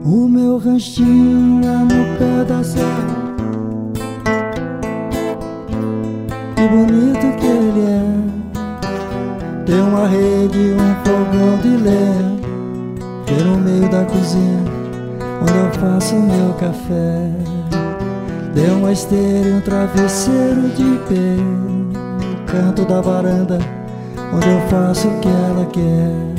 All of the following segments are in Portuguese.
O meu ranchinho lá no pé da serra, que bonito que ele é. Tem uma rede, um fogão de lenha, bem no meio da cozinha, onde eu faço meu café. Tem uma esteira e um travesseiro de pelo no canto da varanda, onde eu faço o que ela quer.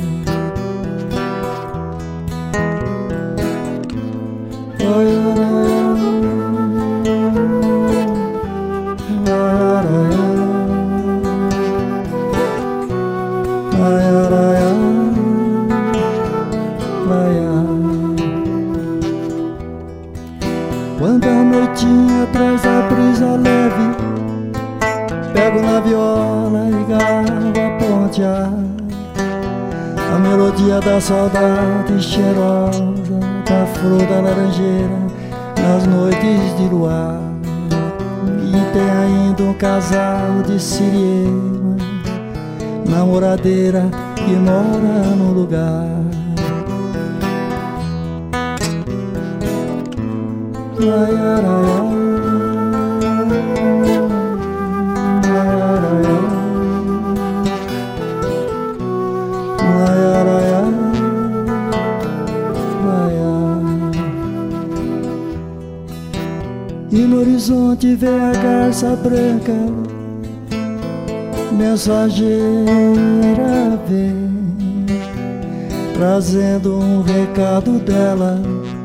Quando a noitinha traz a brisa leve, pego na viola e gravo a pontear a melodia da saudade cheirosa da flor da laranjeira nas noites de luar. E tem ainda um casal de siriema, namoradeira que mora no lugar. E no horizonte vem a garça branca, mensageira vem, trazendo um recado dela,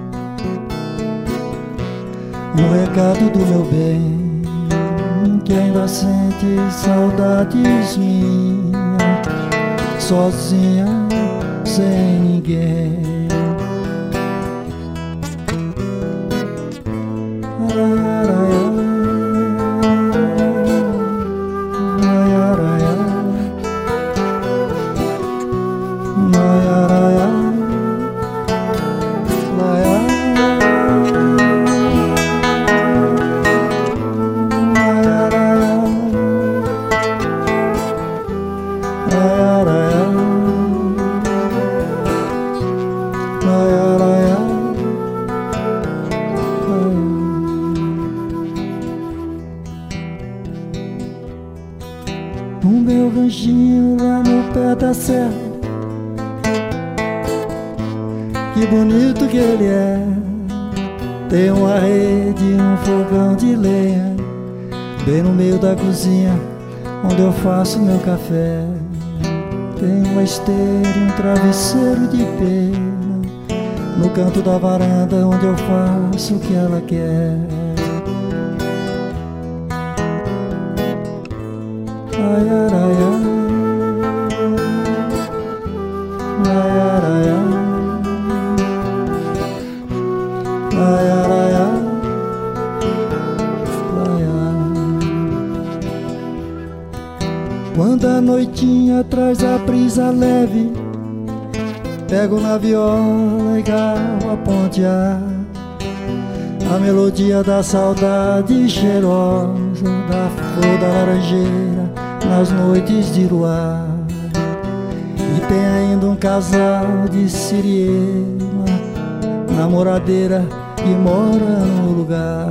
um recado do meu bem, que ainda sente saudades minhas, sozinha, sem ninguém. O meu ranchinho lá no pé da serra, que bonito que ele é. Tem uma rede, um fogão de lenha, bem no meio da cozinha, onde eu faço meu café. Tem uma esteira e um travesseiro de pena no canto da varanda, onde eu faço o que ela quer. Ai, araia, ai, araia, ai, araia, quando a noitinha traz a brisa leve, pego na viola e gravo a pontear a melodia da saudade cheirosa da flor da laranjeira nas noites de luar. E tem ainda um casal de siriema, namoradeira que mora no lugar.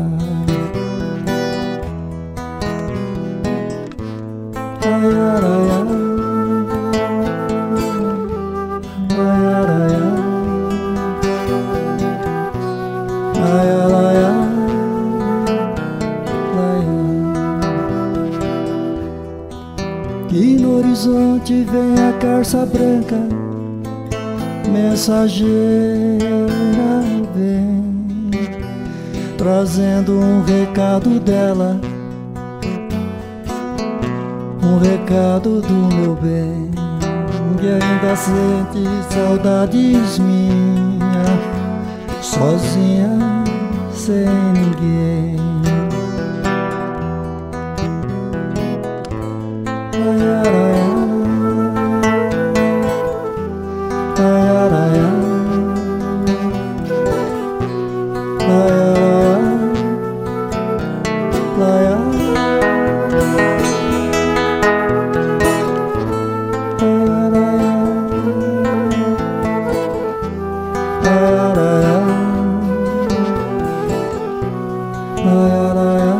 Ai, araia, ai, araia, ai, araia. E no horizonte vem a garça branca, mensageira vem, trazendo um recado dela, um recado do meu bem, que ainda sente saudades minhas, sozinha, sem ninguém. Ai, araia, ai, araia, ai, araia, ai, araia, ai, araia. Laia, laia,